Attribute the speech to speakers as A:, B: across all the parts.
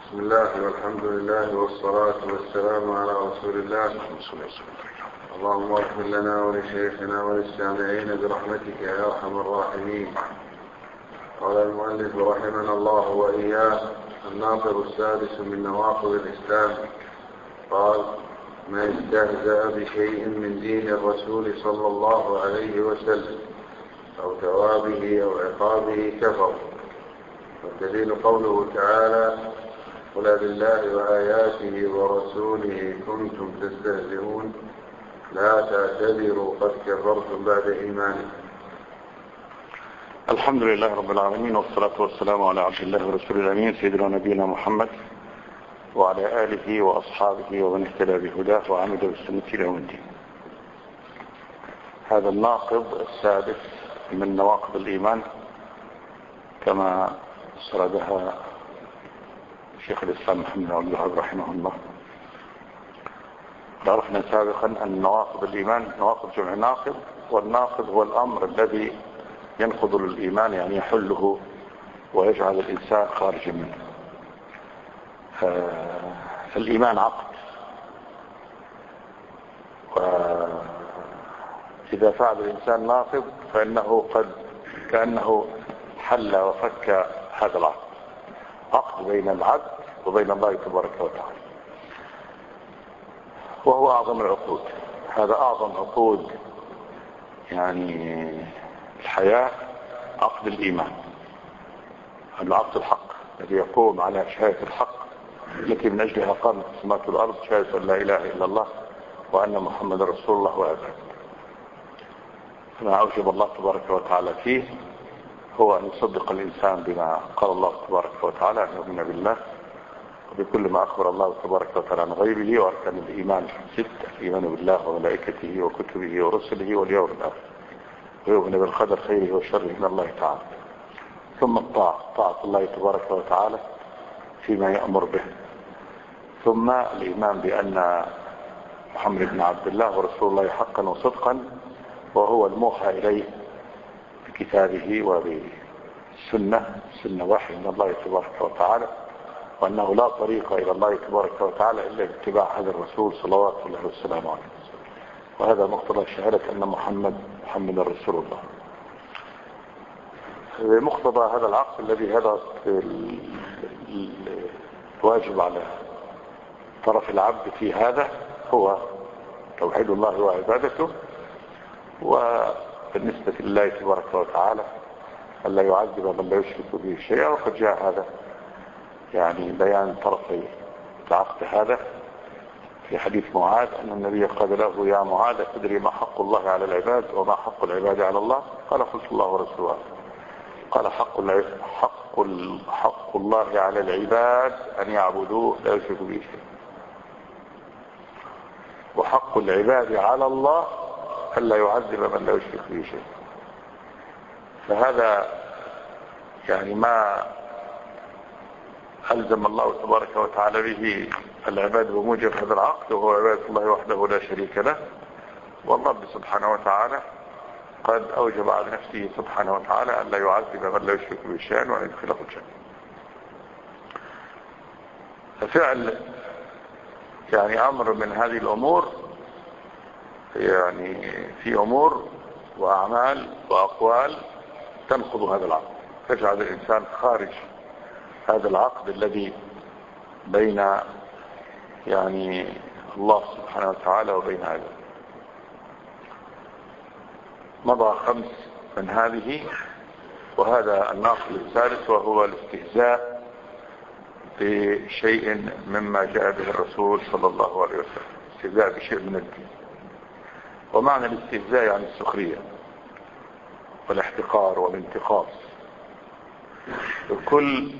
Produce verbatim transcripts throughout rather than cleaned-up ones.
A: بسم الله والحمد لله والصلاة والسلام على رسول الله. اللهم اغفر لنا ولشيخنا وللسامعين برحمتك يا أرحم الراحمين. قال المؤلف رحمنا الله وإياه: الناقض السادس من نواقض الإسلام. قال: ما استهزأ بشيء من دين الرسول صلى الله عليه وسلم أو ثوابه أو عقابه كفر. والدليل قوله تعالى: قل بالله وآياته ورسوله كنتم تستهزئون لا تعتذروا قد كفرتم بعد إيمانكم.
B: الحمد لله رب العالمين، والصلاة والسلام على عبد الله ورسول الأمين سيدنا نبينا محمد وعلى آله وأصحابه ومن اهتدى بهداه وعمل بالسنة إلى يوم الدين. هذا الناقض السادس من نواقض الإيمان كما سردها شيخ الإسلام محمد بن عبد الوهاب رحمه الله. عرفنا سابقا أن نواقض الإيمان نواقض جمع ناقض، والناقض هو الأمر الذي ينقض الإيمان، يعني يحله ويجعل الإنسان خارجا منه. الإيمان عقد، وإذا فعل الإنسان ناقض فإنه قد كأنه حل وفك هذا العقد، عقد بين العبد وبين الله تبارك وتعالى، وهو أعظم العقود. هذا أعظم عقود يعني الحياة، عقد الإيمان، العقد الحق الذي يقوم على شهادة الحق التي من أجلها قامت السماوات والأرض، شهادة أن لا إله إلا الله وأن محمد رسول الله وأبدا. فما أوجب الله تبارك وتعالى فيه هو أن يصدق الإنسان بما قال الله تبارك وتعالى، أن يؤمن بالله وبكل ما أخبر الله تبارك وتعالى عن غيبه، وأركان الإيمان ست: الإيمان بالله وملائكته وكتبه ورسله واليوم الآخر، ويؤمن بالقدر خيره وشره من الله تعالى. ثم الطاعة، طاعة الله تبارك وتعالى فيما يأمر به. ثم الإيمان بأن محمد بن عبد الله ورسول الله حقا وصدقا، وهو الموحى إليه بكتابه وبسنة سنة وحي من الله تبارك وتعالى، وأنه لا طريق إلى الله تبارك وتعالى إلا باتباع هذا الرسول صلوات الله وسلامه عليه. وهذا مقتضى شهادة أن محمد محمد رسول الله. مقتضى هذا العقد الذي هذا الواجب على طرف العبد في هذا هو توحيد الله وعبادته، وبالنسبة لله تبارك وتعالى ألا يعذب من لا يشرك به شيئا. وقد جاء هذا يعني بيان طرفي العقد هذا في حديث معاذ، أن النبي قال له: يا معاذ تدري ما حق الله على العباد وما حق العباد على الله؟ قال: قلت الله ورسوله. قال: حق حق حق الله على العباد أن يعبدوه لا يشركوا به شيئا، وحق العباد على الله ألا يعذب من لا يشرك به شيئا. فهذا يعني ما ألزم الله تبارك وتعالى به العباد بموجب هذا العقد، وهو عبادة الله وحده لا شريك له. والله سبحانه وتعالى قد أوجب على نفسه سبحانه وتعالى أن لا يعذب من لا يشرك به شيئا وأن يدخله الجنة. ففعل يعني أمر من هذه الأمور، يعني في أمور وأعمال وأقوال تنقض هذا العقد، تجعل الإنسان خارج هذا العقد الذي بين يعني الله سبحانه وتعالى وبين هذا. مضى خمس من هذه، وهذا الناقض الثالث، وهو الاستهزاء بشيء مما جاء به الرسول صلى الله عليه وسلم، استهزاء بشيء من الدين. ومعنى الاستهزاء يعني السخرية والاحتقار والانتقاص، كل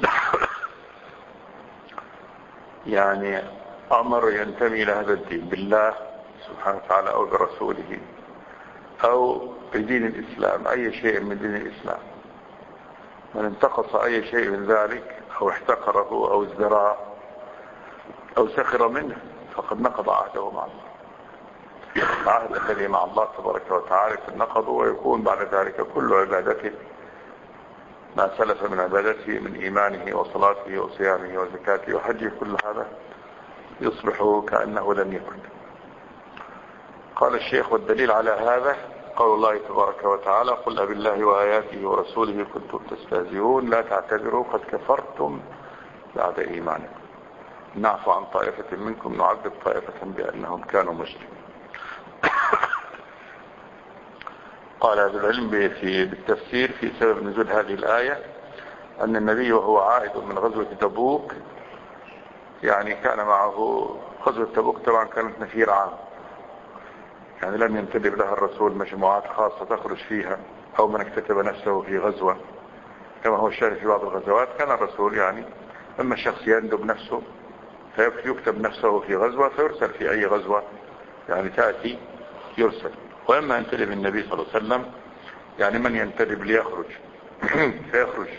B: يعني أمر ينتمي إلى هذا الدين بالله سبحانه وتعالى أو برسوله أو بدين الإسلام، أي شيء من دين الإسلام، من انتقص أي شيء من ذلك أو احتقره أو ازدراه أو سخر منه فقد نقض عهده مع الله. العهد الذي مع الله تبارك وتعالى نقضه، ويكون بعد ذلك كل عبادته ما سلف من عبادته من إيمانه وصلاته وصيامه وزكاته وحجه، كل هذا يصبح كأنه لم يكن. قال الشيخ: والدليل على هذا قول الله تبارك وتعالى: قل أبالله وآياته ورسوله كنتم تستهزئون لا تعتذروا قد كفرتم بعد إيمانكم نعفو عن طائفة منكم نعذب طائفة بأنهم كانوا مجرمين. قال أهل العلم بالتفسير في سبب نزول هذه الآية أن النبي وهو عائد من غزوة تبوك، يعني كان معه غزوة تبوك طبعا كانت نفير عام، يعني لم ينتدب لها الرسول مجموعات خاصة تخرج فيها أو من اكتتب نفسه في غزوة كما هو الشأن في بعض الغزوات. كان الرسول يعني أما الشخص يندب نفسه فيكتب نفسه في غزوة فيرسل في أي غزوة يعني تأتي يرسل، وإما ينتدب النبي صلى الله عليه وسلم يعني من ينتدب ليخرج فيخرج.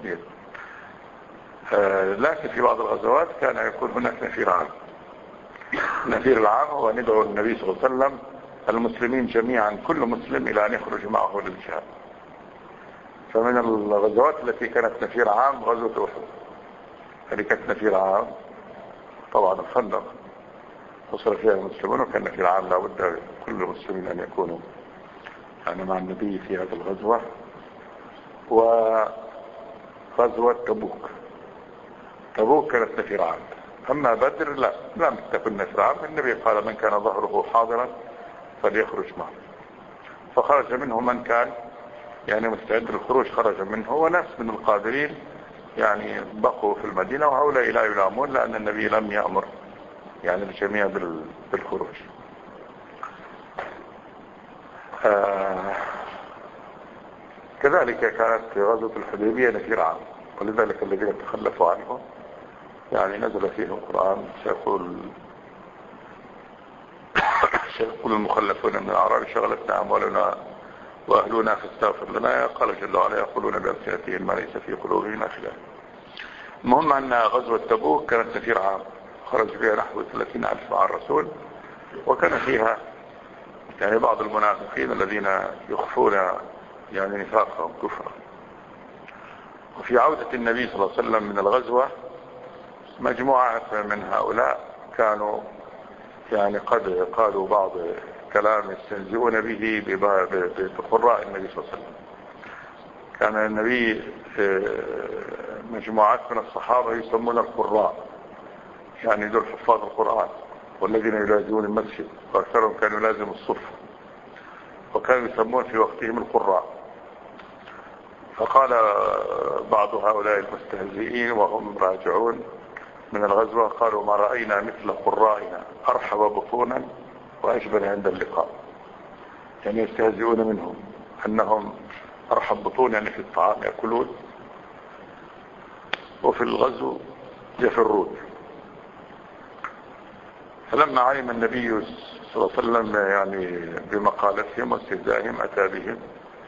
B: آه لكن في بعض الغزوات كان يكون هناك نفير عام. النفير العام هو ندعو النبي صلى الله عليه وسلم المسلمين جميعا كل مسلم إلى أن يخرج معه للجهاد. فمن الغزوات التي كانت نفير عام غزوة أحد، هذه كانت نفير عام طبعا الخندق وصل فيها المسلمون، وكان نفير عام لا بد كل المسلمين أن يكونوا يعني مع النبي في هذه الغزوة. وغزوة تبوك تبوك كانت نفير عام. أما بدر لا لم تكن نفير عام، النبي قال: من كان ظهره حاضرا فليخرج معه. فخرج منه من كان يعني مستعد للخروج خرج منه، وناس من القادرين يعني بقوا في المدينة، وهؤلاء لا يلامون لأن النبي لم يأمر يعني الجميع بالخروج. آه كذلك كانت غزوة الحديبية نفير عام، ولذلك الذين تخلفوا عنه يعني نزل فيه القرآن: سيقول سيقول المخلفون من الأعراب شغلتنا أموالنا وأهلنا فاستغفر لنا. قال جل وعلا: يقولون بألسنتهم ما ليس في قلوبهم خلاف. المهم أن غزوة تبوك كانت نفير عام، خرج فيها نحو ثلاثين ألف مع الرسول، وكان فيها يعني بعض المنافقين الذين يخفون يعني نفاقهم كفرا. وفي عودة النبي صلى الله عليه وسلم من الغزوة مجموعة من هؤلاء كانوا يعني قد قالوا بعض كلام يستهزئون به بقراء النبي صلى الله عليه وسلم. كان النبي مجموعات من الصحابة يسمون القراء، يعني دول حفاظ القرآن والذين يلازمون المسجد، وأكثرهم كانوا يلازموا الصف، وكانوا يسمون في وقتهم القراء. فقال بعض هؤلاء المستهزئين وهم راجعون من الغزوة: قالوا: ما رأينا مثل قرائنا أرحب بطونا وأجبن عند اللقاء. يعني يستهزئون منهم أنهم أرحب بطون يعني في الطعام يأكلون، وفي الغزو يفرون. فلما علم النبي صلى الله عليه وسلم يعني بمقالتهم واستهزائهم أتى بهم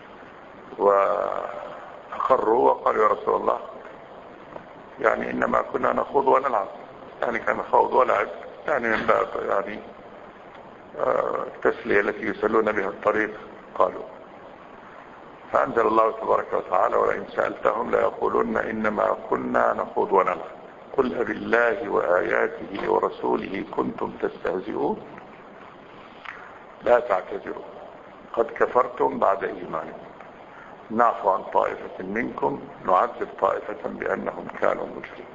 B: وأقروا وقالوا: يا رسول الله يعني إنما كنا نخوض ونلعب، يعني كان خوض ولعب يعني من باب يعني التسلية التي يسلون بها الطريق. قالوا فأنزل الله تبارك وتعالى: ولئن سألتهم ليقولن إنما كنا نخوض ونلعب قل أبالله وآياته ورسوله كنتم تستهزئون لا تعتذروا قد كفرتم بعد إيمانكم نعفو عن طائفة منكم نعذب طائفة بأنهم كانوا مجرمين.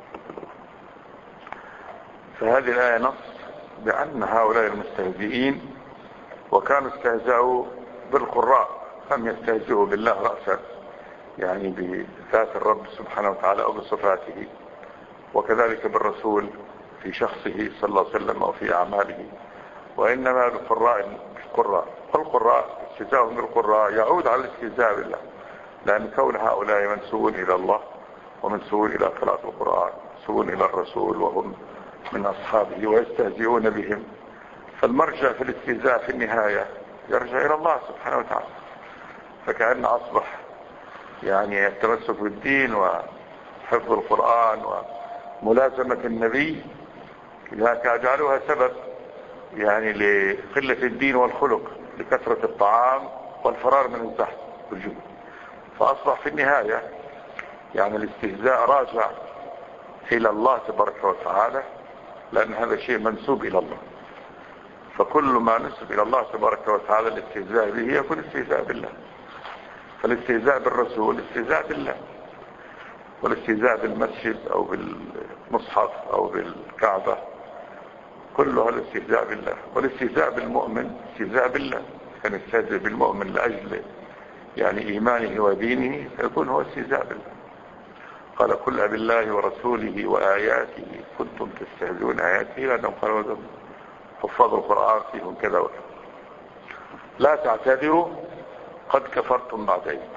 B: فهذه الآية نص بأن هؤلاء المستهزئين وكانوا استهزأوا بالقراء، لم يستهزئوا بالله رأسا يعني بذات الرب سبحانه وتعالى أو بصفاته، وكذلك بالرسول في شخصه صلى الله عليه وسلم أو في أعماله، وإنما بالقراء القراء. والقراء استهزاؤهم بالقراء يعود على الاستهزاء بالله، لأن كون هؤلاء منسوبون إلى الله ومنسوبون إلى قراءة القرآن، منسوبون إلى الرسول وهم من أصحابه ويستهزئون بهم، فالمرجع في الاستهزاء في النهاية يرجع إلى الله سبحانه وتعالى. فكأن أصبح يعني التمسك بالدين وحفظ القرآن وملازمة النبي جعلوها سبب يعني لقلة الدين والخلق، لكثرة الطعام والفرار من الزحف والجوع. فأصبح في النهاية يعني الاستهزاء راجع إلى الله تبارك وتعالى، لأن هذا شيء منسوب إلى الله، فكل ما نسب إلى الله تبارك وتعالى الاستهزاء به يكون استهزاء بالله. فالاستهزاء بالرسول استهزاء بالله، والاستهزاء بالمسجد أو بالمصحف أو بالكعبة كله هذا استهزاء بالله. والاستهزاء بالمؤمن استهزاء بالله، كان يستهزئ بالمؤمن لأجل يعني إيمانه ودينه يكون هو استهزاء بالله. قال قل بالله ورسوله وآياته كنتم تستهزئون آياته، لأنهم قالوا حفاظ القرآن فيهم كذا وكذا. لا تعتذروا قد كفرتم بعد إيمان،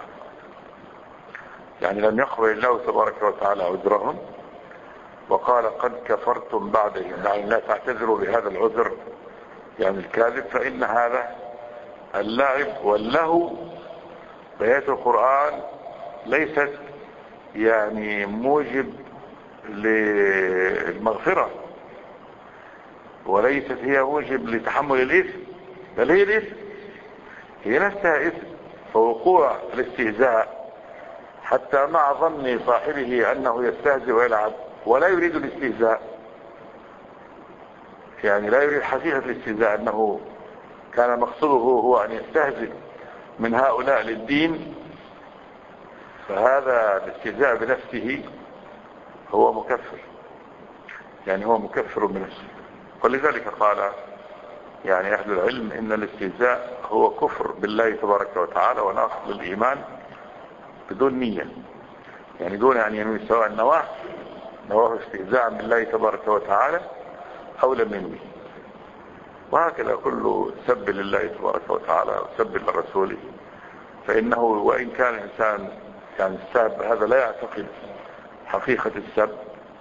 B: يعني لم يقبل الله تبارك وتعالى عذرهم، وقال قد كفرتم بعد إيمان، يعني لا تعتذروا بهذا العذر يعني الكاذب، فإن هذا اللعب واللهو بآيات القرآن ليست يعني موجب للمغفرة، وليست هي موجب لتحمل الإثم، بل هي الإثم هي نفسها إثم. فوقوع الاستهزاء حتى مع ظن صاحبه أنه يستهزئ ويلعب ولا يريد الاستهزاء، يعني لا يريد حقيقة الاستهزاء، أنه كان مقصده هو أن يستهزئ من هؤلاء للدين، فهذا الاستهزاء بنفسه هو مكفر، يعني هو مكفر بنفسه. ولذلك قال يعني أهل العلم إن الاستهزاء هو كفر بالله تبارك وتعالى وناقض للإيمان بدون نية، يعني دون أن ينوي، سواء نواه نواه استهزاء بالله تبارك وتعالى أو لم ينوي. وهكذا كل سب لله تبارك وتعالى وسب لرسوله، فإنه وإن كان الإنسان يعني السب هذا لا يعتقد حقيقة السب،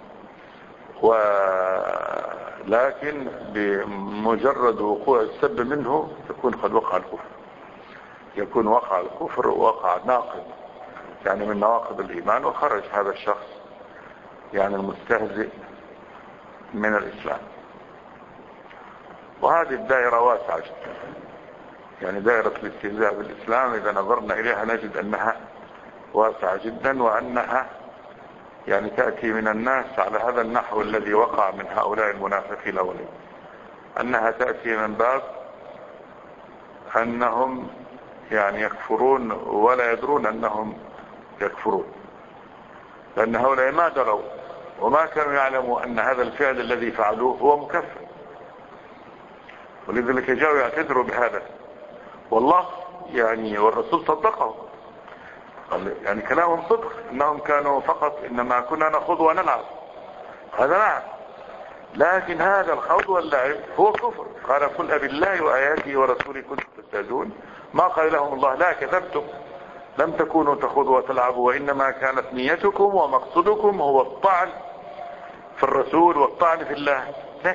B: ولكن بمجرد وقوع السب منه يكون قد وقع الكفر، يكون وقع الكفر ووقع ناقض يعني من نواقض الإيمان، وخرج هذا الشخص يعني المستهزئ من الإسلام. وهذه الدائرة واسعة جدا، يعني دائرة الاستهزاء بالإسلام إذا نظرنا إليها نجد أنها واسعة جدا، وأنها يعني تأتي من الناس على هذا النحو الذي وقع من هؤلاء المنافقين الأولين، أنها تأتي من باب أنهم يعني يكفرون ولا يدرون أنهم يكفرون، لأن هؤلاء ما دروا وما كانوا يعلموا أن هذا الفعل الذي فعلوه هو مكفر، ولذلك جاءوا يعتذروا بهذا، والله يعني والرسول صدقهم، يعني كلامهم صدق، انهم كانوا فقط انما كنا نخوض ونلعب، هذا نعم، لكن هذا الخوض واللعب هو كفر. قال قل أبالله وآياته ورسوله كنتم تستهزئون، ما قال لهم الله لا كذبتم لم تكونوا تخوضوا وتلعبوا، وإنما كانت نيتكم ومقصدكم هو الطعن في الرسول والطعن في الله. لا،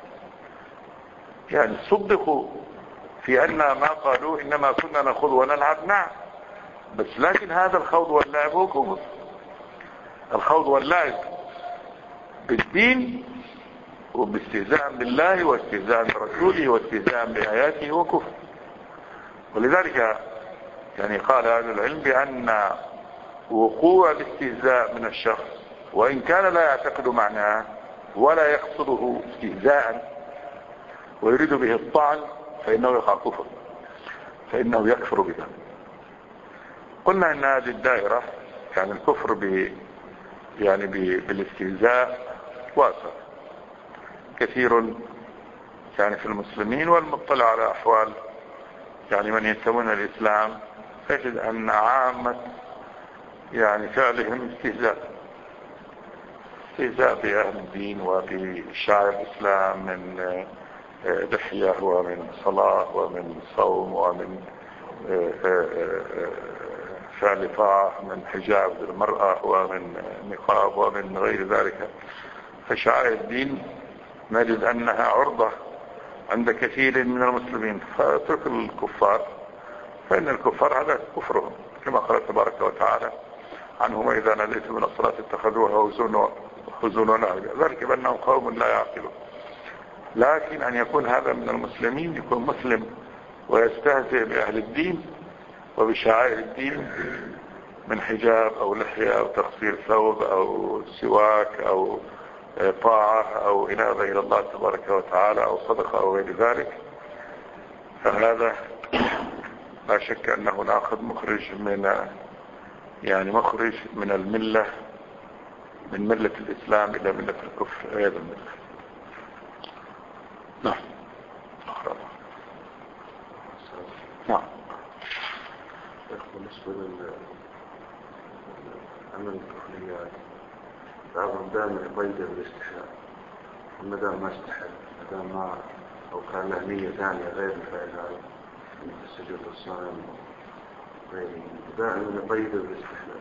B: يعني صدقوا في أن ما قالوا إنما كنا نخوض ونلعب، نعم، بس لكن هذا الخوض واللعب هو كفر. الخوض واللعب بالدين وباستهزاء بالله واستهزاء برسوله واستهزاء بآياته هو كفر. ولذلك يعني قال أهل العلم بأن وقوع الاستهزاء من الشخص وإن كان لا يعتقد معناه ولا يقصده استهزاء ويريد به الطعن فإنه يقع كفر، فإنه يكفر بها. قلنا أن هذه الدائرة يعني الكفر ب يعني ب بالاستهزاء واسع كثير يعني في المسلمين، والمطلع على أحوال يعني من ينتمون الإسلام يجد أن عامة يعني فعلهم استهزاء استهزاء بأهل الدين وبشعائر الإسلام، من لحية ومن صلاة ومن صوم ومن فعل طاعة، من حجاب للمرأة ومن نقاب ومن غير ذلك. فشعائر الدين نجد أنها عرضة عند كثير من المسلمين، فاترك الكفار فإن الكفار هذا كفرهم، كما قال تبارك وتعالى عنهم وإذا ناديتم من الصلاة اتخذوها هزوا ولعبا، ذلك بأنهم قوم لا يعقلون. لكن أن يكون هذا من المسلمين، يكون مسلم ويستهزئ بأهل الدين وبشعائر الدين، من حجاب أو لحية أو تقصير ثوب أو سواك أو طاعة أو إنابة إلى الله تبارك وتعالى أو صدقة أو غير ذلك، فهذا لا شك أنه ناخذ مخرج من يعني مخرج من الملة، من ملة الإسلام إلى ملة الكفر عياذا بالله. نعم. نعم.
A: بالنسبة للعمل الكفريات بعضهم دائما يقيده بالاستحلال، وما دام ما استحل، ما دام ما أو كان له نية ثانية غير الفعل هذا مثل السجود والصنم وغيره، دائما يقيده بالاستحلال.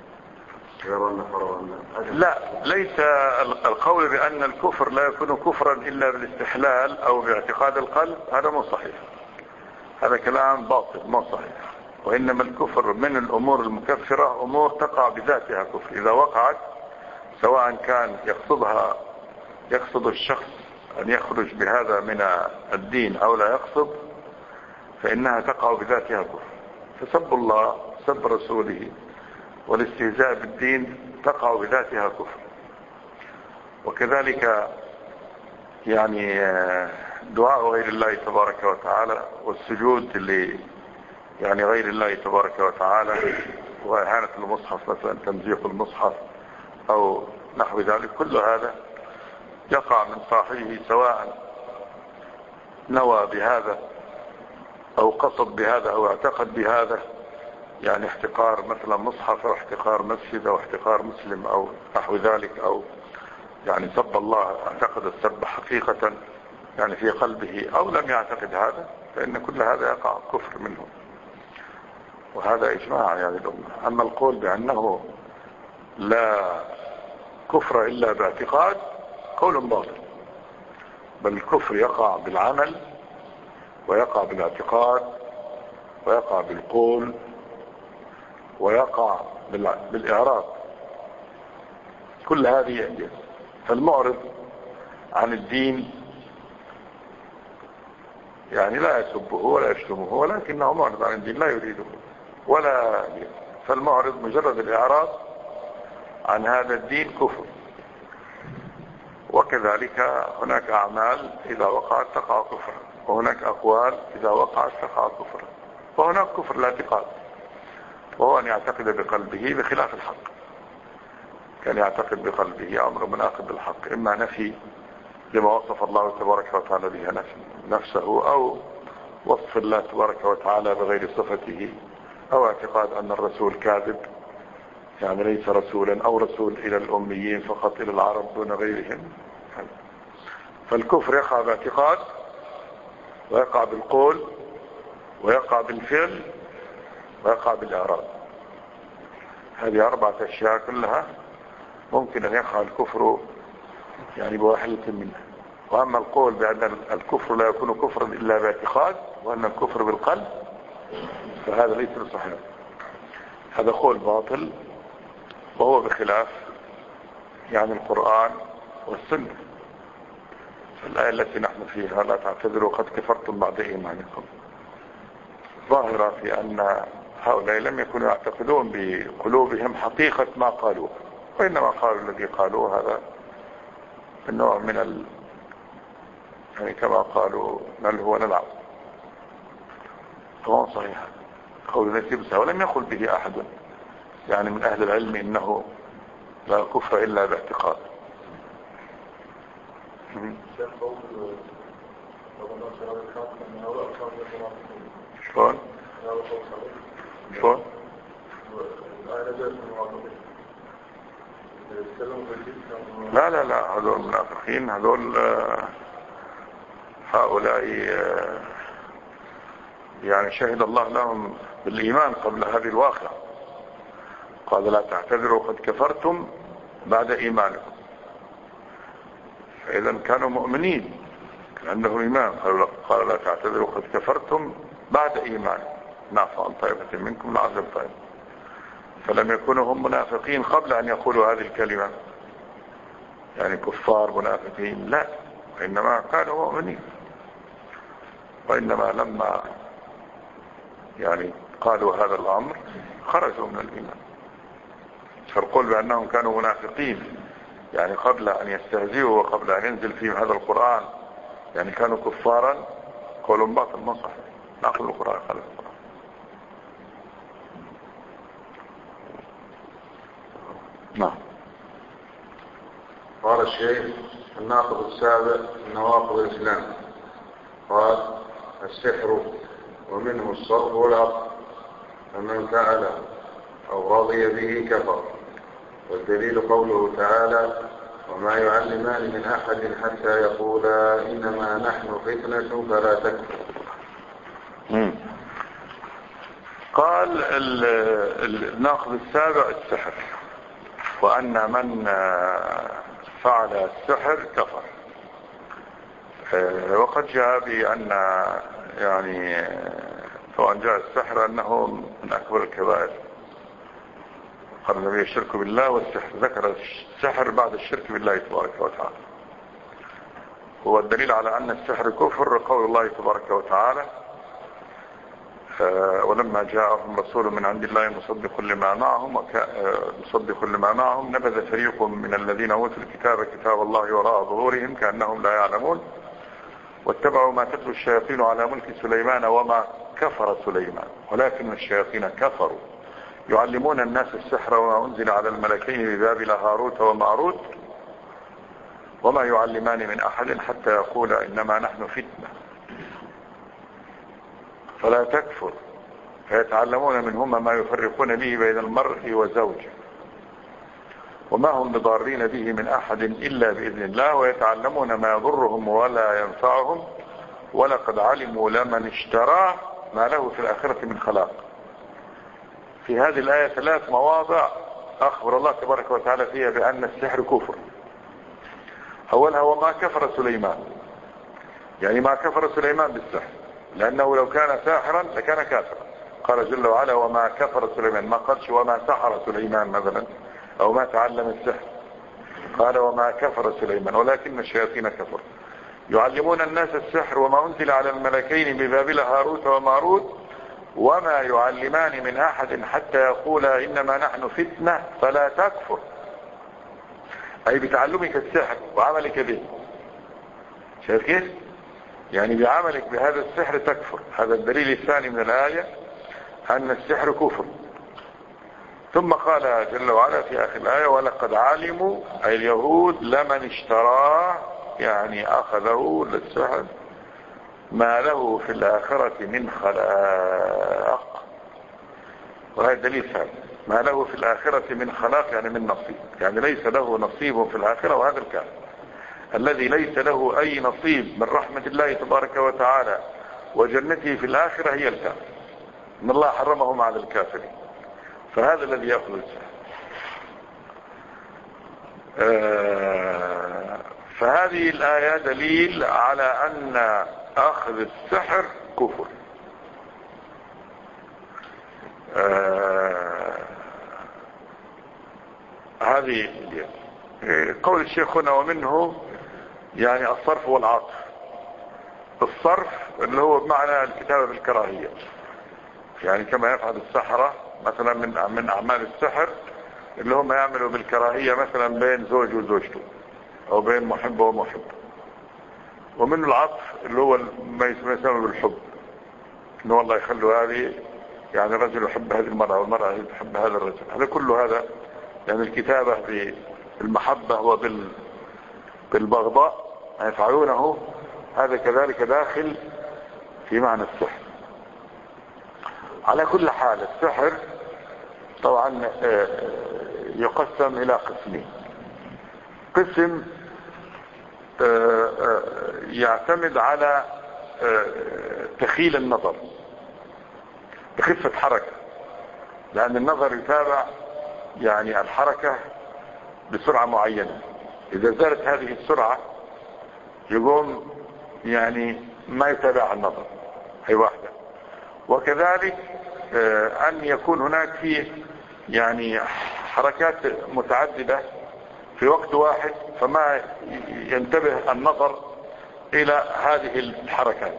B: لا، ليس القول بأن الكفر لا يكون كفرا إلا بالاستحلال أو باعتقاد القلب، هذا مو صحيح، هذا كلام باطل مو صحيح. وإنما الكفر من الأمور المكفرة أمور تقع بذاتها كفر، إذا وقعت سواء كان يقصدها يقصد الشخص أن يخرج بهذا من الدين أو لا يقصد، فإنها تقع بذاتها كفر. فسب الله، سب رسوله، والاستهزاء بالدين تقع بذاتها كفر. وكذلك يعني دعاء غير الله تبارك وتعالى والسجود اللي يعني غير الله تبارك وتعالى وإهانة المصحف مثلا، تمزيق المصحف أو نحو ذلك، كل هذا يقع من صاحبه سواء نوى بهذا أو قصد بهذا أو اعتقد بهذا، يعني احتقار مثلا مصحف أو احتقار مسجد أو احتقار مسلم أو نحو ذلك، أو يعني سب الله اعتقد السب حقيقة يعني في قلبه أو لم يعتقد هذا، فإن كل هذا يقع كفر منه، وهذا إجماع يعني الأمة. أما القول بأنه لا كفر إلا باعتقاد قول باطل، بل الكفر يقع بالعمل ويقع بالاعتقاد ويقع بالقول ويقع بالإعراض، كل هذه يأتي. فالمعرض عن الدين يعني لا يسبه ولا يشتمه، ولكنه معرض عن الدين لا يريده ولا، فالمعرض مجرد الإعراض عن هذا الدين كفر. وكذلك هناك أعمال إذا وقعت تقع كفرا، وهناك أقوال إذا وقعت تقع كفرا، وهناك كفر الاعتقاد وهو أن يعتقد بقلبه بخلاف الحق، كان يعتقد بقلبه أمر مناقض الحق، إما نفي لما وصف الله تبارك وتعالى به نفسه، أو وصف الله تبارك وتعالى بغير صفته، أو اعتقاد أن الرسول كاذب يعني ليس رسولا، أو رسول إلى الأميين فقط إلى العرب دون غيرهم. فالكفر يقع باعتقاد ويقع بالقول ويقع بالفعل ويقع بالإعراض، هذه أربعة أشياء كلها ممكن أن يقع الكفر يعني بواحدة منها. وأما القول بأن الكفر لا يكون كفرا إلا باعتقاد وأن الكفر بالقلب فهذا ليس صحيح، هذا قول باطل، وهو بخلاف يعني القرآن والسنة. الآية التي نحن فيها لا تعتذروا قد كفرتم بعد إيمانكم ظاهرة في أن هؤلاء لم يكونوا يعتقدون بقلوبهم حقيقة ما قالوه، وإنما قالوا الذي قالوه هذا النوع من ال... يعني كما قالوا نلهو ونلعب، فهو صحيح قول نسيبسها، ولم يقل به أحد يعني من أهل العلم إنه لا كفر إلا باعتقاد. شلون شلون لا لا لا هذول المنافقين، هذول هؤلاء يعني شهد الله لهم بالإيمان قبل هذه الواقعة، قال لا تعتذروا قد كفرتم بعد إيمانكم، فإذا كانوا مؤمنين كان عندهم إيمان، قال لا تعتذروا قد كفرتم بعد إيمانكم نعفو عن طائفة منكم نعذب طائفة، فلم يكونوا هم منافقين قبل أن يقولوا هذه الكلمة يعني كفار منافقين، لا، وإنما كانوا مؤمنين، وإنما لما يعني قالوا هذا الأمر خرجوا من الإيمان. فالقول بأنهم كانوا منافقين يعني قبل أن يستهزئوا وقبل أن ينزل فيهم هذا القرآن يعني كانوا كفارا، قول باطل ما صح. ناقل القرآن خلف القرآن. نعم.
A: قال الشيخ الناقض السابع من نواقض الإسلام، قال السحر ومنه الصرف والعقل، فمن فعله أو رضي به كفر. والدليل قوله تعالى وما يعلمان من أحد حتى يقولا إنما نحن فتنة فلا تكفر.
B: قال الناقض السابع السحر، وأن من فعل السحر كفر. وقد جاء بأن يعني طبعا جاء السحر أنه من أكبر الكبائر. قال النبي الشرك بالله والسحر، ذكر السحر بعد الشرك بالله تبارك وتعالى. هو الدليل على أن السحر كفر قول الله تبارك وتعالى ولما جاءهم رسول من عند الله مصدق لما معهم مصدق لما معهم نبذ فريق من الذين اوتوا الكتاب كتاب الله وراء ظهورهم كأنهم لا يعلمون واتبعوا ما تتلو الشياطين على ملك سليمان وما كفر سليمان ولكن الشياطين كفروا يعلمون الناس السحر وما أنزل على الملكين ببابل هاروت وماروت وما يعلمان من أحد حتى يقول إنما نحن فتنة فلا تكفر فيتعلمون منهما ما يفرقون به بين المرء وزوجه وما هم بضارين به من أحد إلا بإذن الله ويتعلمون ما يضرهم ولا ينفعهم ولقد علموا لمن اشتراه ما له في الآخرة من خلاق. في هذه الآية ثلاث مواضع أخبر الله تبارك وتعالى فيها بأن السحر كفر. أولها وما كفر سليمان، يعني ما كفر سليمان بالسحر، لأنه لو كان ساحرا لكان كافرا. قال جل وعلا وما كفر سليمان، ما قالش وما سحر سليمان مثلا أو ما تعلم السحر، قال وما كفر سليمان ولكن الشياطين كفروا يعلمون الناس السحر وما أنزل على الملكين ببابل هاروت وماروت وما يعلمان من أحد حتى يقولا إنما نحن فتنة فلا تكفر، أي بتعلمك السحر وعملك به. شايف كيف؟ يعني بعملك بهذا السحر تكفر. هذا الدليل الثاني من الآية أن السحر كفر. ثم قال جل وعلا في آخر الآية ولقد علموا أي اليهود لمن اشتراه، يعني أخذه للسحر ما له في الآخرة من خلاق. وهذا الدليل الثاني ما له في الآخرة من خلاق يعني من نصيب، يعني ليس له نصيب في الآخرة. وهذا الكافر الذي ليس له أي نصيب من رحمة الله تبارك وتعالى وجنته في الآخرة هي الكافر، إن الله حرمهم على الكافرين. فهذا الذي يأخذ السحر. آه فهذه الآية دليل على أن أخذ السحر كفر. آه هذه قول الشيخ هنا ومنه يعني الصرف والعطف. الصرف اللي هو بمعنى الكتابة بالكراهية، يعني كما يفعل السحرة مثلا من من أعمال السحر اللي هم يعملوا بالكراهية مثلا بين زوج وزوجته أو بين محب ومحب. ومن العطف اللي هو ما يسمى بالحب، إنه والله يخلوا هذه يعني الرجل يحب هذه المرأة والمرأة تحب هذا الرجل. هذا كله هذا يعني الكتابة بالمحبة وبالبغضاء يفعلونه، هذا كذلك داخل في معنى السحر. على كل حال السحر طبعا يقسم إلى قسمين. قسم يعتمد على تخيل النظر بخفة حركة، لأن النظر يتابع يعني الحركة بسرعة معينة. إذا زادت هذه السرعة يقوم يعني ما يتابع النظر، هي واحدة. وكذلك أن يكون هناك في يعني حركات متعددة في وقت واحد، فما ينتبه النظر إلى هذه الحركات.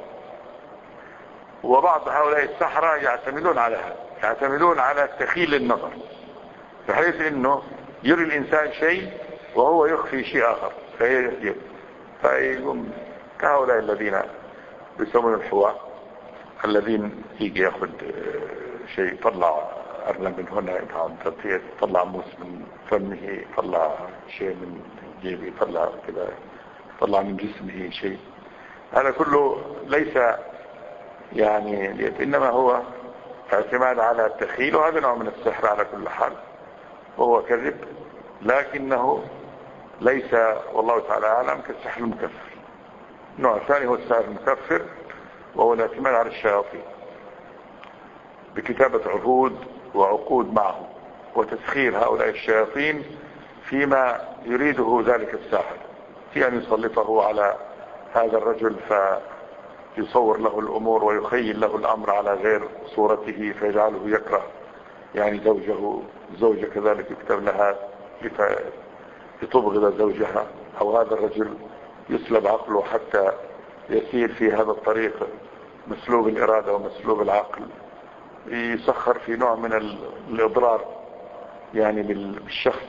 B: وبعض هؤلاء السحرة يعتمدون على هذا، يعتمدون على تخيل النظر، بحيث انه يري الانسان شيء وهو يخفي شيء اخر، فهي فيقوم كهؤلاء الذين بيسمون الحواء، الذين يجي ياخذ شيء، يطلع ارنب من هنا، يطلع موس من فمه، يطلع شيء من جيبه، يطلع كذا، يطلع من جسمه شيء. هذا كله ليس يعني، انما هو اعتماد على التخيل، وهذا نوع من السحر على كل حال، وهو كذب، لكنه ليس والله تعالى اعلم كالسحر المكفر. النوع الثاني هو السحر المكفر، وهو الاعتماد على الشياطين بكتابة عهود وعقود معه، وتسخير هؤلاء الشياطين فيما يريده ذلك الساحر، في أن يسلطه على هذا الرجل فيصور له الأمور ويخيل له الأمر على غير صورته، فيجعله يكره يعني زوجه، زوجة كذلك يكتب لها لتبغض زوجها، أو هذا الرجل يسلب عقله حتى يسير في هذا الطريق مسلوب الإرادة ومسلوب العقل، يسخر في نوع من الإضرار يعني بالشخص،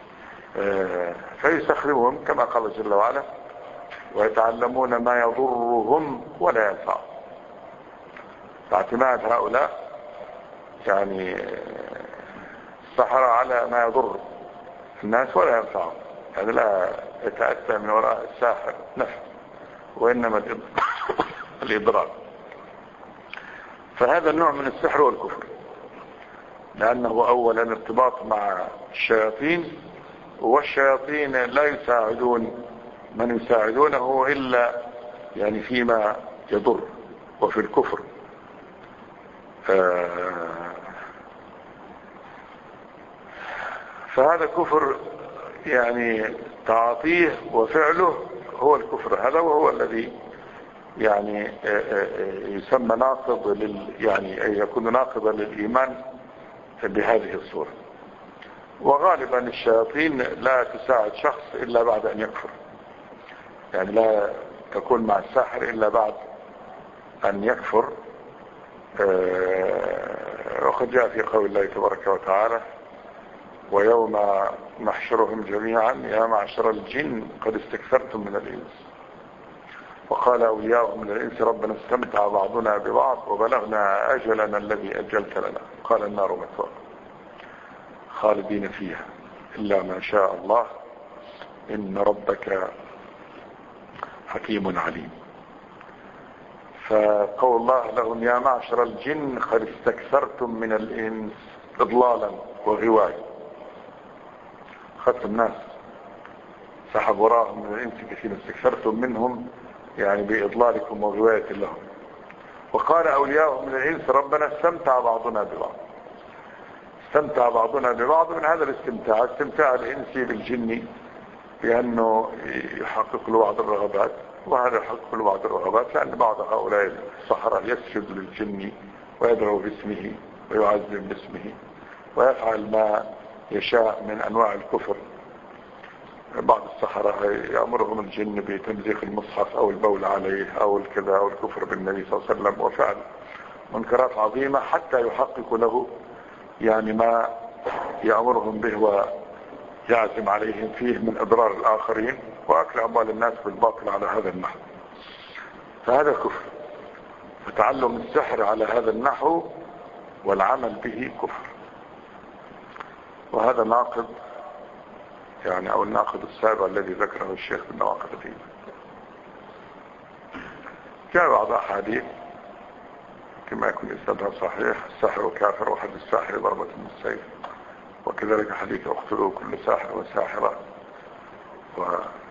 B: فيسخرهم كما قال جل وعلا: ويتعلمون ما يضرهم ولا ينفعهم. فاعتماد هؤلاء يعني السحرة على ما يضر الناس ولا ينفعهم، يعني لا يتأتى من وراء الساحر نفع، وإنما الإضرار. فهذا النوع من السحر والكفر، لأنه أولا ارتباط مع الشياطين، والشياطين لا يساعدون من يساعدونه إلا يعني فيما يضر وفي الكفر. فهذا كفر يعني تعاطيه وفعله هو الكفر هذا، وهو الذي يعني يسمى ناقض لل يعني أي يكون ناقضا للإيمان بهذه الصورة. وغالبا الشياطين لا تساعد شخص إلا بعد أن يكفر، يعني لا تكون مع الساحر إلا بعد أن يكفر. وقد جاء في قول الله تبارك وتعالى: ويوم نحشرهم جميعا يا معشر الجن قد استكثرتم من الإنس وقال أولياؤهم من الإنس ربنا استمتع بعضنا ببعض وبلغنا أجلنا الذي أجلت لنا قال النار مثواكم خالدين فيها إلا ما شاء الله إن ربك حكيم عليم. فقول الله لهم يا معشر الجن قد استكثرتم من الإنس إضلالا وغواية، خدت الناس سحب وراهم من الإنس كثيرا، استكثرتم منهم يعني بإضلالكم وغواية لهم. وقال أولياؤهم من الإنس ربنا استمتع بعضنا ببعض، استمتع بعضنا ببعض. من هذا الاستمتاع استمتاع الإنسي بالجن بأنه يحقق له بعض الرغبات، وهذا يحقق له بعض الرغبات لأن بعض هؤلاء السحرة يسجد للجن ويدعو باسمه ويعظم باسمه ويفعل ما يشاء من أنواع الكفر. بعض السحرة يأمرهم الجن بتمزيق المصحف أو البول عليه أو الكذا أو الكفر بالنبي صلى الله عليه وسلم وفعل منكرات عظيمة حتى يحقق له يعني ما يأمرهم به ويعزم عليهم فيه من إضرار الآخرين وأكل أموال الناس بالباطل على هذا النحو. فهذا كفر. فتعلم السحر على هذا النحو والعمل به كفر، وهذا ناقض يعني أو الناقض السابع الذي ذكره الشيخ من نواقض الدين. جاء بعض أحاديث كما يكون إسنادها صحيح: الساحر كافر وحد الساحر ضربة من السيف، وكذلك حديث اقتلوا كل ساحر وساحرة. و...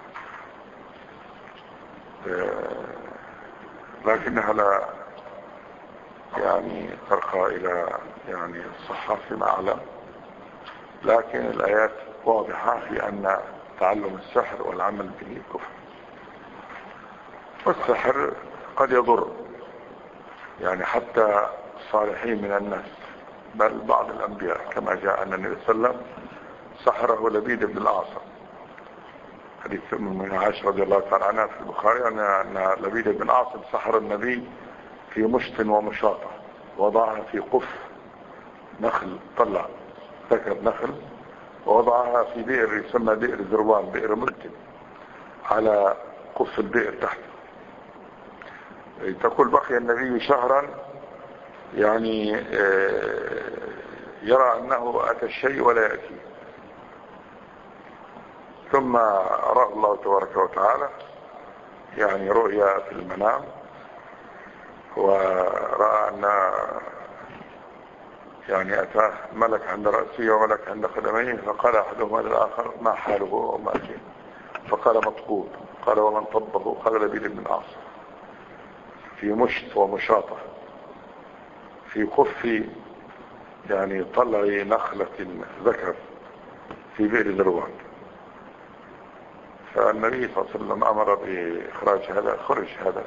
B: لكنها لا يعني ترقى إلى يعني الصحة فيما أعلم، لكن الآيات واضحة في أن تعلم السحر والعمل به كفر. والسحر قد يضر يعني حتى الصالحين من الناس، بل بعض الأنبياء كما جاء أن النبي صلى الله عليه وسلم سحره لبيد بن الأعصم، حديث من عائشة رضي الله تعالى عنها في البخاري أن لبيد بن الأعصم سحر النبي في مشط ومشاطة، وضعها في قف نخل طلع ذكر نخل ووضعها في بئر يسمى بئر ذروان، بئر ملتم على قف البئر تحت. تقول بقي النبي شهرا يعني يرى أنه أتى الشيء ولا يأتي، ثم أراه الله تبارك وتعالى يعني رؤيا في المنام، ورأى أن يعني أتاه ملك عند رأسه وملك عند قدميه، فقال أحدهما للآخر ما حاله وما أتيه، فقال مطبوب، قال ومن طبه، قال لبيد بن عاصم، في مشط ومشاطة في قف يعني طلع نخلة ذكر في بئر ذروان. فالنبي صلى الله عليه وسلم أمر بإخراج هذا، خرج هذا،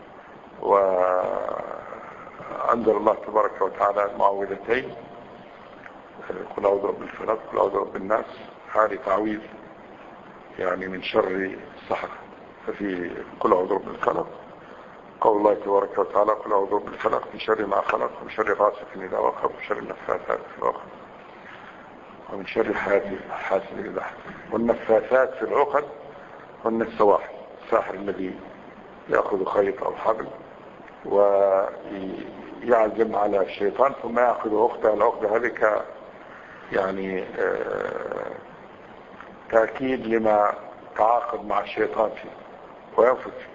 B: وأنزل الله تبارك وتعالى المعوذتين، قل أعوذ برب الفلق قل أعوذ برب الناس، هذه تعويذ يعني من شر السحر. ففي قل أعوذ برب الفلق قول الله تبارك وتعالى قل أعوذ برب الفلق من شر ما خلق ومن شر غاسق إذا وقب ومن شر النفاثات في العقد ومن شر حاسد إذا حسد. والنفاثات في العقد هن السواحل، الساحر الذي يأخذ خيط أو حبل ويعزم على الشيطان ثم يأخذ عقدة، العقدة هذه ك يعني آه تأكيد لما تعاقد مع الشيطان فيه وينفذ فيه.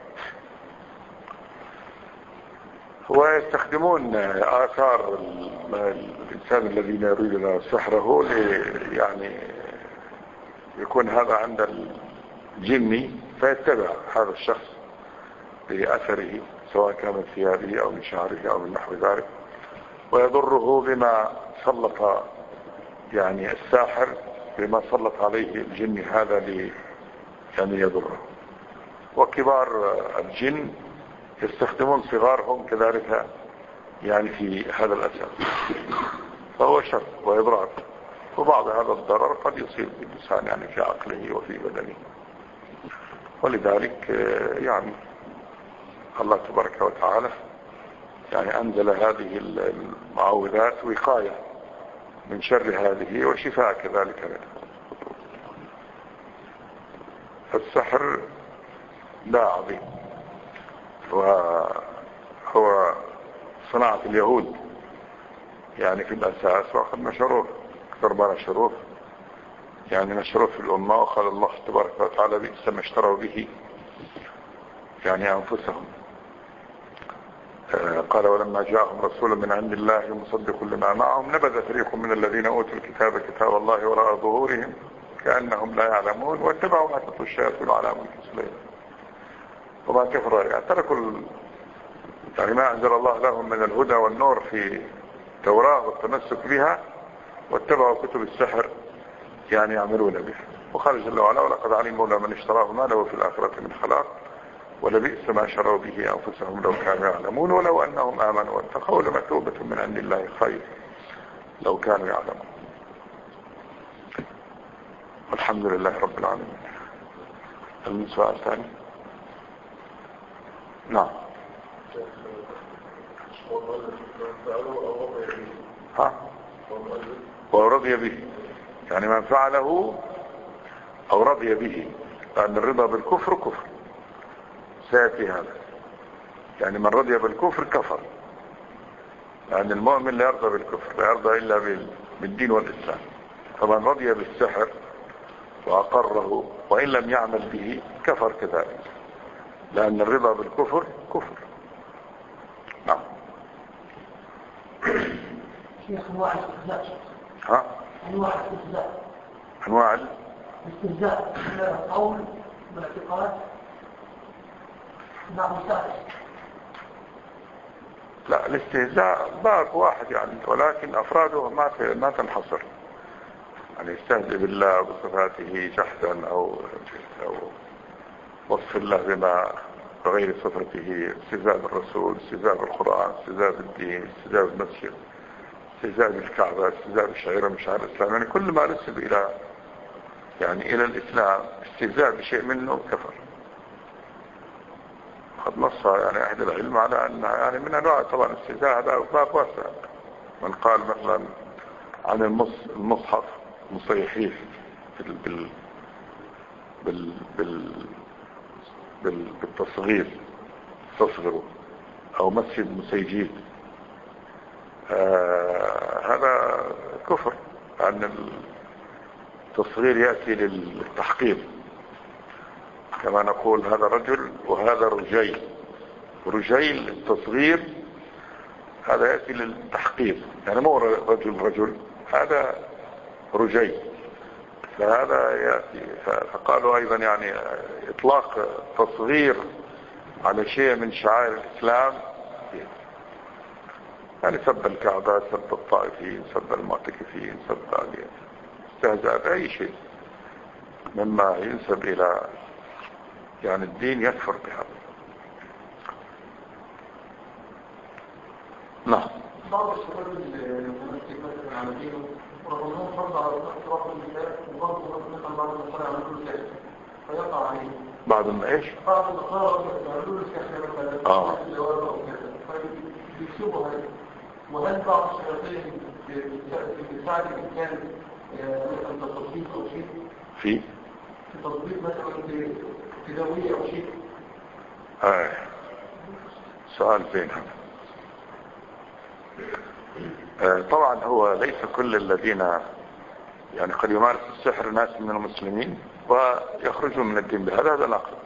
B: ويستخدمون آثار الإنسان الذين يريدون سحره يعني يكون هذا عند الجني فيتبع هذا الشخص بأثره سواء كان من ثيابه أو من شعره أو من نحو ذلك، ويضره بما سلط يعني الساحر بما سلط عليه الجن هذا لي يعني يضره. وكبار الجن يستخدمون صغارهم كذلك يعني في هذا الأساس، فهو شر وإضرار، وبعض هذا الضرر قد يصيب الإنسان يعني في عقله وفي بدنه. ولذلك يعني الله تبارك وتعالى يعني أنزل هذه المعوذات وقاية من شر هذه وشفاء كذلك منه. فالسحر لا عظيم، وهو صناعة اليهود يعني في الأساس، وقد نشروه أكثر ما نشروه يعني نشروه في الأمة. وقال الله تبارك وتعالى بئس ما اشتروا به يعني أنفسهم، قال ولما جاءهم رسول من عند الله مصدق لما معهم نبذ فريق من الذين أوتوا الكتاب كتاب الله وراء ظهورهم كأنهم لا يعلمون واتبعوا ما تتلو الشياطين على ملك سليمان وما كفروا يعني تركوا يعني ما أنزل الله لهم من الهدى والنور في التوراة والتمسك بها، واتبعوا كتب السحر يعني يعملون بها. وقال جل وعلا ولقد علموا لمن اشتراه ما له في الآخرة من خلاق ولبئس ما شروا به أنفسهم لو كانوا يعلمون ولو أنهم آمنوا واتقوا لمثوبة من عند الله خير لو كانوا يعلمون. والحمد لله رب العالمين. من سؤال ثاني؟ نعم. ها ورضي به يعني من فعله أو رضي به، لأن الرضا بالكفر كفر سيأتي هذا، يعني من رضي بالكفر كفر، لأن المؤمن لا يرضى بالكفر، لا يرضى إلا بالدين والإسلام. فمن رضي بالسحر وأقره وإن لم يعمل به كفر كذلك، لأن الرضا بالكفر كفر. نعم.
C: شيخ أنواع الاستهزاء.
B: ها؟
C: أنواع الاستهزاء.
B: أنواع
C: الاستهزاء من القول بالاعتقاد. نعم سائل.
B: لا الاستهزاء باب واحد يعني، ولكن أفراده ما ما تنحصر، يعني يستهزئ بالله بصفاته جحدا أو أو وصف الله بما بغير صفته، استهزاء بالرسول، استهزاء بالقرآن، استهزاء بالدين، استهزاء بالمسجد، استهزاء بالكعبة، استهزاء بالشعيرة من شعائر الإسلام، يعني كل ما نسب إلى يعني إلى الإسلام استهزاء بشيء منه كفر. قد نص يعني أهل العلم على أن يعني من أنواع طبعا الاستهزاء هذا باب واسع. من قال مثلا عن المصحف مصيحيف بال بال بال بال بال بالتصغير تصغره او مسجد مسيجيد، آه هذا كفر، لأن التصغير يأتي للتحقير، كما نقول هذا رجل وهذا رجيل. رجيل التصغير هذا يأتي للتحقير، يعني مو رجل رجل، هذا رجيل، فهذا يأتي. فقالوا أيضا يعني إطلاق تصغير على شيء من شعائر الإسلام، يعني سب الكعبة، سب الطائفين، سب المعتكفين، سب استهزاء بأي شيء مما ينسب إلى يعني الدين يكفر بها. نعم.
D: بعض الشباب المناسك مثلا على دينه ورغمهم فرض على اصراف النساء، وبرضه مثلا بعض النصارى يعملوا له سحر فيقع عليه.
B: بعض ما ايش؟
D: بعض النصارى يعملوا له سحر مثلا
B: اه
D: او كذا فبيكسبوا هذا. وهل بعض الشياطين بتساعد الانسان مثلا تطبيق او شيء؟
B: في
D: في تطبيق مثلا تداوي او شيء؟
B: اه سؤال زين هذا. آه طبعا هو ليس كل الذين يعني قد يمارس السحر ناس من المسلمين ويخرجون من الدين بهذا، هذا نقل.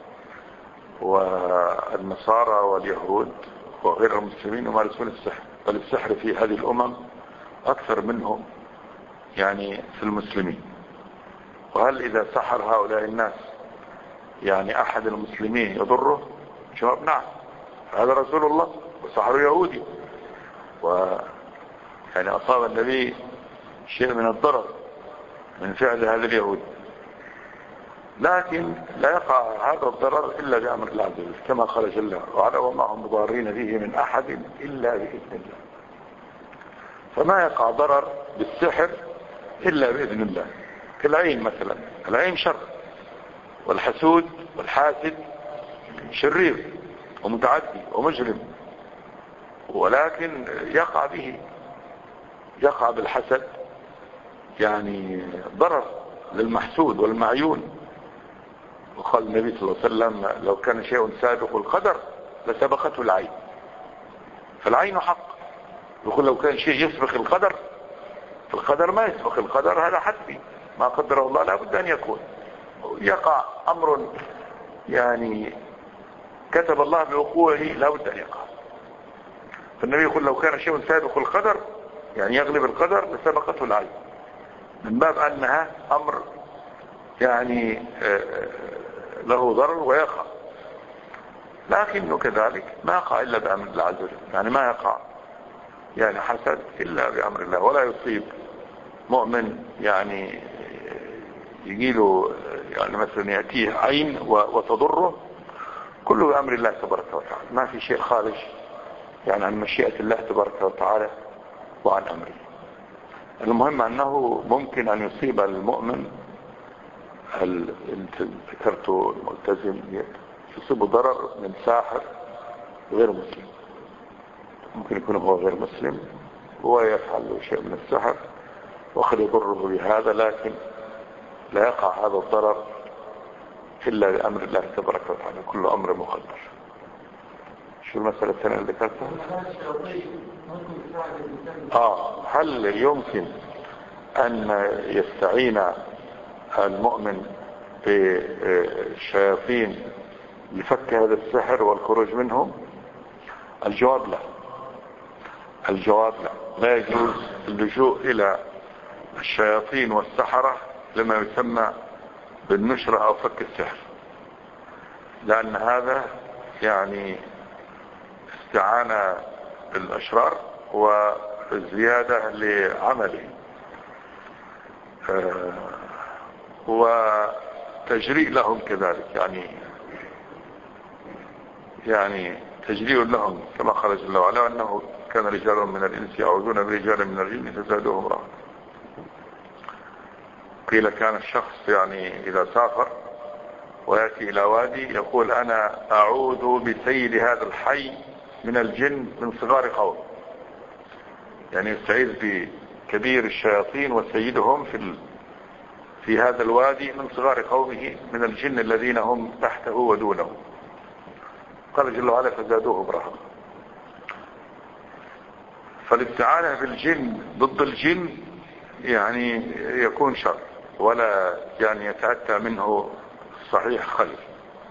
B: والنصارى واليهود وغير المسلمين يمارسون السحر، بل السحر في هذه الأمم أكثر منهم يعني في المسلمين. وهل إذا سحر هؤلاء الناس يعني أحد المسلمين يضره؟ جواب نعم، هذا رسول الله وسحر يهودي، و يعني أصاب النبي شيء من الضرر من فعل هذا اليهود، لكن لا يقع هذا الضرر إلا بأمر الله عز وجل، كما قال جل وعلا وما هم بضارين به من أحد إلا بإذن الله. فما يقع ضرر بالسحر إلا بإذن الله. كالعين مثلا، العين شر، والحسود والحاسد شرير ومتعدي ومجرم، ولكن يقع به يقع بالحسد يعني ضرر للمحسود والمعيون. وقال النبي صلى الله عليه وسلم لو كان شيء سابق القدر لسبقته العين، فالعين حق. يقول لو كان شيء يسبق القدر، القدر ما يسبق القدر، هذا حتمي، ما قدره الله لا بد أن يكون. يقع أمر يعني كتب الله بوقوعه لا بد أن يقع. فالنبي يقول لو كان شيء سابق القدر يعني يغلب القدر لسبقته العين، من باب أنها أمر يعني له ضرر ويقع، لكنه كذلك ما يقع إلا بأمر الله عز وجل. يعني ما يقع يعني حسد إلا بأمر الله، ولا يصيب مؤمن يعني يجيله يعني مثلا يأتيه عين وتضره، كله بأمر الله تبارك وتعالى، ما في شيء خارج يعني عن مشيئة الله تبارك وتعالى وعن أمره. المهم أنه ممكن أن يصيب المؤمن ذكرت الملتزم يصيب ضرر من ساحر غير مسلم، ممكن يكون هو غير مسلم هو يفعل شيء من السحر وقد يضره بهذا، لكن لا يقع هذا الضرر إلا بأمر الله تبارك وتعالى، كل أمر مقدر. شو المسألة الثانية اللي ذكرتها؟ آه هل يمكن أن يستعين المؤمن بالشياطين لفك هذا السحر والخروج منه؟ الجواب لا. الجواب لا لا يجوز اللجوء إلى الشياطين والسحرة لما يسمى بالنشرة أو فك السحر، لأن هذا يعني استعانة بالأشرار والزيادة لعمله آه وتجريء لهم كذلك، يعني يعني تجريء لهم كما قال جل وعلا أنه كان رجال من الإنس يعوذون برجال من الجن فزادوهم رهقا. قيل كان الشخص يعني إذا سافر ويأتي إلى وادي يقول أنا أعوذ بسيد هذا الحي من الجن من صغار قوم، يعني يستعيذ كبير الشياطين وسيدهم في ال... في هذا الوادي من صغار قومه من الجن الذين هم تحته ودونه. قال جل وعلا فزادوه برهقا. فالاستعانة بالجن ضد الجن يعني يكون شر ولا يعني يتأتى منه صحيح خلف.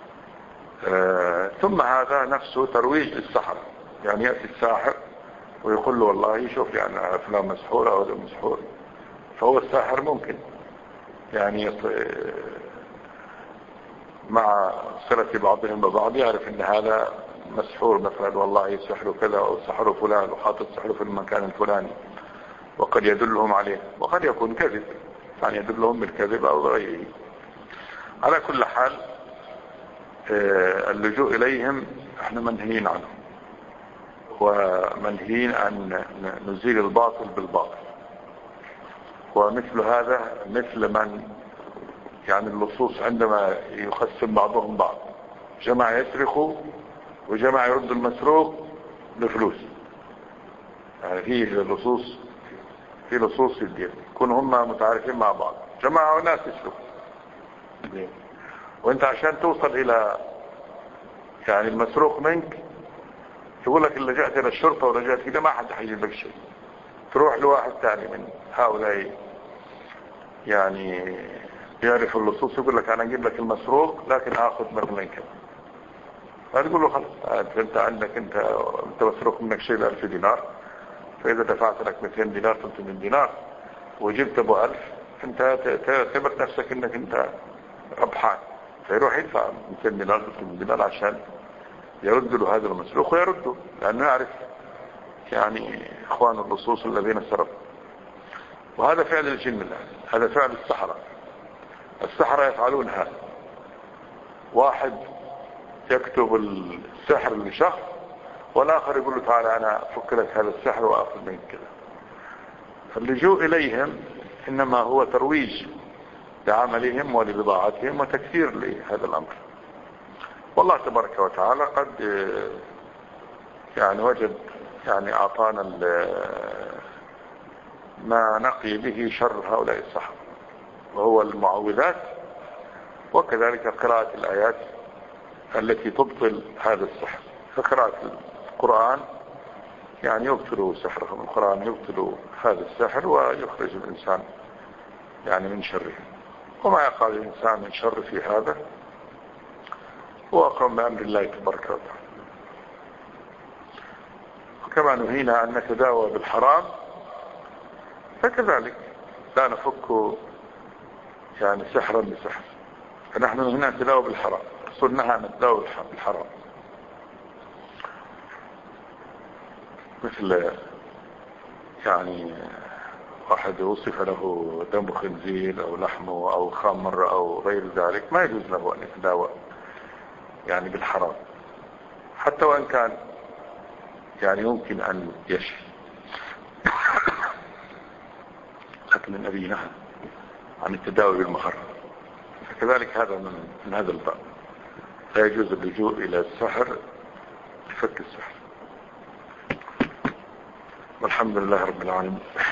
B: آه ثم هذا نفسه ترويج للسحر. يعني يأتي الساحر ويقول له والله شوف يعني فلان مسحور أو هذا مسحور، فهو الساحر ممكن يعني مع صلة بعضهم ببعض يعرف ان هذا مسحور مثلا والله يسحر كذا او سحر فلان وحاطط سحر في المكان الفلاني، وقد يدلهم عليه وقد يكون كذب، يعني يدلهم بالكذب او غيره. على كل حال اللجوء اليهم احنا منهيين عنه، ومنهيين ان نزيل الباطل بالباطل. ومثل هذا مثل من يعني اللصوص عندما يقسم بعضهم بعض، جماعة يسرقوا وجماعة يردوا المسروق بفلوس. يعني في لصوص في لصوص في الدين يكونوا هم متعارفين مع بعض، جماعة وناس يسرقوا، وانت عشان توصل الى يعني المسروق منك يقول لك اللي جاءت الى الشرطة ولا جاءت كده ما حد حيجيب لك شيء، تروح لواحد ثاني من هؤلاء يعني يعرف اللصوص يقول لك انا اجيب لك المسروق لكن اخذ مثلا كذا. فتقول له خلاص انت عندك انت انت مسروق منك شيء ب ألف دينار، فاذا دفعت لك مئتين دينار ثلاثمئة دينار وجبت ابو ألف انت تعتبر نفسك انك انت ربحان، فيروح يدفع مئتين دينار ثلاثمئة دينار عشان يرد له هذا المسروق ويرده، لانه يعرف يعني اخوان اللصوص الذين سرقوا. وهذا فعل الجن الان، هذا فعل السحرة. السحرة يفعلون هذا، واحد يكتب السحر لشخص والاخر يقول له تعالى انا افك لك هذا السحر واخذ منك كذا. فاللجوء اليهم انما هو ترويج لعملهم ولبضاعتهم وتكثير لهذا الامر. والله تبارك وتعالى قد يعني وجد يعني اعطانا ما نقي به شر هؤلاء السحر، وهو المعوذات، وكذلك قراءة الآيات التي تبطل هذا السحر. فقراءة القرآن يعني يبطل سحرهم، القرآن يبطل هذا السحر ويخرج الإنسان يعني من شره. وما يقع الإنسان من شر في هذا هو أقرب بأمر الله تبارك وتعالى. وكما نهينا أن نتداوى بالحرام فكذلك لا نفك يعني سحرا بسحر، فنحن هنا نتداوى بالحرام، رسولنا نتداوى بالحرام. مثل يعني واحد وصف له دم خنزير او لحمه او خمر او غير ذلك، ما يجوز له ان يتداوى يعني بالحرام حتى وان كان يعني يمكن ان يشفي. لكن النبي نهى عن التداوي بالمحرم، فكذلك هذا من, من هذا الباب لا يجوز اللجوء الى السحر لفك السحر. والحمد لله رب العالمين.